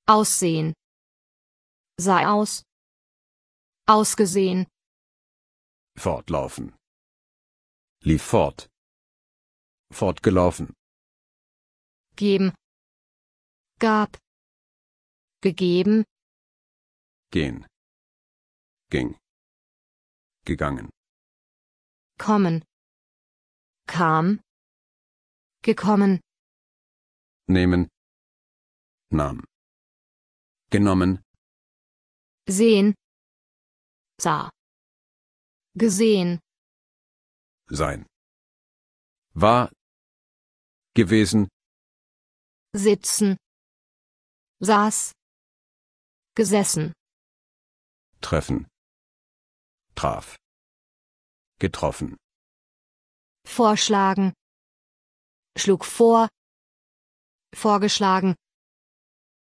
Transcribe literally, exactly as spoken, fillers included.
aussehen, sah aus, ausgesehen, fortlaufen, lief fort, fortgelaufen, geben, gab, gegeben, gehen, ging, gegangen, kommen, kam, gekommen, nehmen, nahm, genommen, sehen, sah, gesehen, sein, war, gewesen, sitzen, saß, gesessen, treffen, traf, getroffen, vorschlagen, schlug vor, vorgeschlagen,